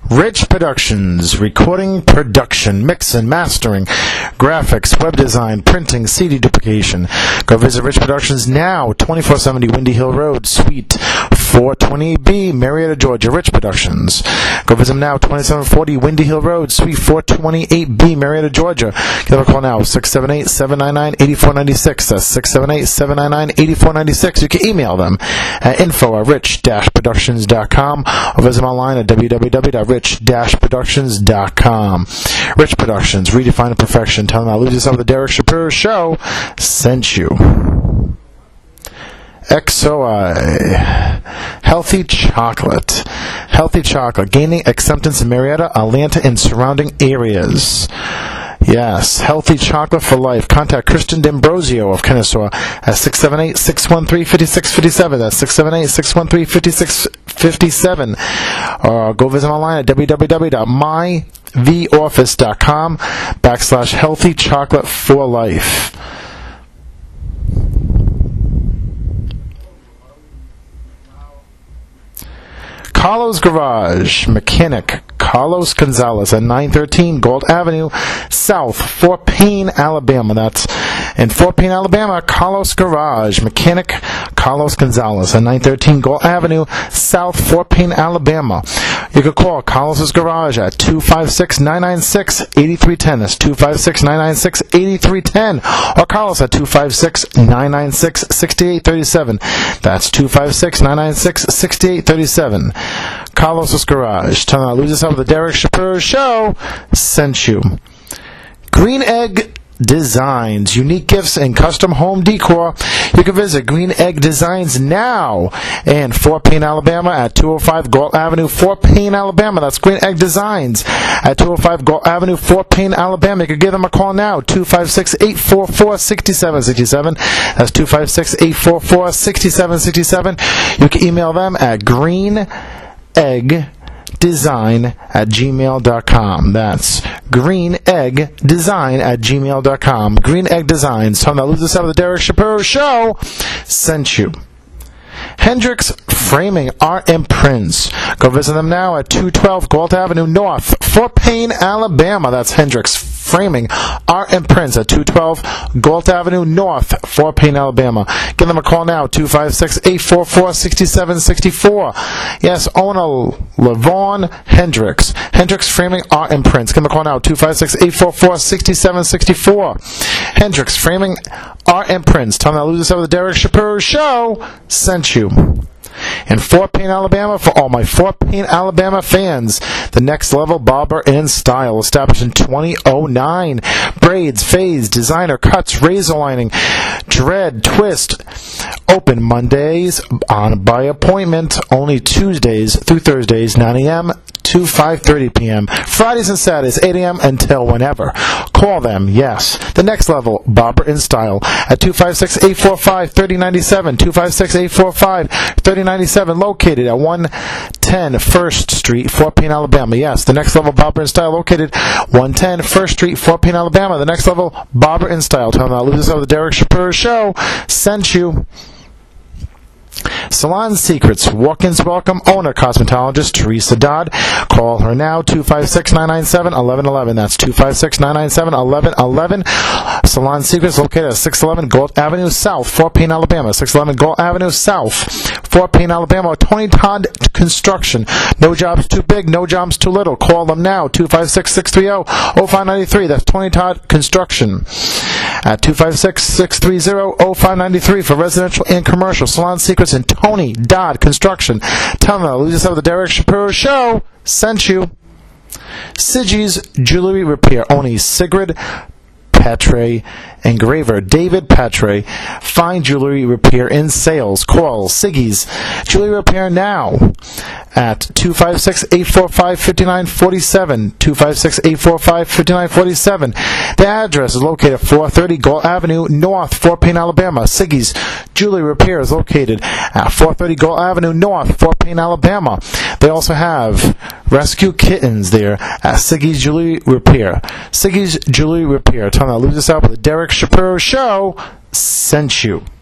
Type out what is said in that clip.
Rich Productions, recording, production, mix and mastering, graphics, web design, printing, CD duplication. Go visit Rich Productions now, 2470 Windy Hill Road, Suite 428B, Marietta, Georgia. Rich Productions. Go visit them now, 2740 Windy Hill Road, Suite 428B, Marietta, Georgia. Give them a call now, 678-799-8496. That's 678-799-8496. You can email them at info@rich-productions.com or visit them online at www.rich-productions.com. Rich Productions, redefining perfection. Tell them I lose yourself. The Derek Shapiro Show sent you. XOI, Healthy Chocolate. Healthy Chocolate, gaining acceptance in Marietta, Atlanta, and surrounding areas. Yes, Healthy Chocolate for Life. Contact Christian D'Ambrosio of Kennesaw at 678-613-5657. That's 678-613-5657. Or go visit online at www.myvoffice.com/Healthy Chocolate for Life. Carlos Garage, mechanic Carlos Gonzalez at 913 Gold Avenue South, Fort Payne, Alabama. That's in Fort Payne, Alabama. Carlos Garage, mechanic Carlos Gonzalez at 913 Gold Avenue South, Fort Payne, Alabama. You can call Carlos's Garage at 256-996-8310. That's 256-996-8310. Or call us at 256-996-6837. That's 256-996-6837. Carlos's Garage. Tell them I lose yourself. The Derek Shapiro Show sent you. Green Egg Designs, unique gifts and custom home decor. You can visit Green Egg Designs now in Fort Payne, Alabama at 205 Galt Avenue, Fort Payne, Alabama. That's Green Egg Designs at 205 Galt Avenue, Fort Payne, Alabama. You can give them a call now, 256-844-6767. That's 256-844-6767. You can email them at greeneggdesign@gmail.com. That's greeneggdesign@gmail.com. Green Egg Designs. Tell them that lose us out of the Derek Shapiro Show sent you. Hendricks Framing Art and Prints. Go visit them now at 212 Galt Avenue North, Fort Payne, Alabama. That's Hendricks Framing Art and Prints at 212 Galt Avenue North, Fort Payne, Alabama. Give them a call now, 256-844-6764. Yes, owner Levon Hendricks. Hendricks Framing Art and Prints. Give them a call now, 256-844-6764. Hendricks Framing Art and Prints. Tell them that lose us over the Derek Shapiro Show sent you. In Fort Payne, Alabama, for all my Fort Payne, Alabama fans, the Next Level Barber and Style, established in 2009. Braids, fades, designer cuts, razor lining, dread, twist. Open Mondays by appointment, only Tuesdays through Thursdays, 9 a.m. to 5:30 p.m. Fridays and Saturdays, 8 a.m. until whenever. Call them, yes, the Next Level Barber and Style at 256-845-3097, 256-845-3097, located at 110 First Street, Fort Payne, Alabama. Yes, the Next Level Barber and Style, located 110 First Street, Fort Payne, Alabama. The Next Level Barber and Style. Tell them that losers of the Derek Shapiro Show sent you. Salon Secrets, walk-ins welcome, owner, cosmetologist Teresa Dodd. Call her now, 256-997-1111. That's 256-997-1111. Salon Secrets, located at 611 Galt Avenue South, Fort Payne, Alabama. 611 Galt Avenue South, Fort Payne, Alabama. Tony Todd Construction. No job's too big, no job's too little. Call them now, 256-630-0593. That's Tony Todd Construction at 256-630-0593 for residential and commercial. Salon Secrets and Tony Dodd Construction. Tell them that losers of the Derek Shapiro Show sent you. Siggy's Jewelry Repair, owning Sigrid Patre, engraver David Patre. Fine jewelry repair and sales. Call Siggy's Jewelry Repair now at 256-845-5947, 256-845-5947. The address is located at 430 Galt Avenue North, Fort Payne, Alabama. Siggy's Jewelry Repair is located at 430 Galt Avenue North, Fort Payne, Alabama. They also have rescue kittens there at Siggy's Jewelry Repair. Siggy's Jewelry Repair. Tell them to lose this out with the Derek Shapiro Show sent you.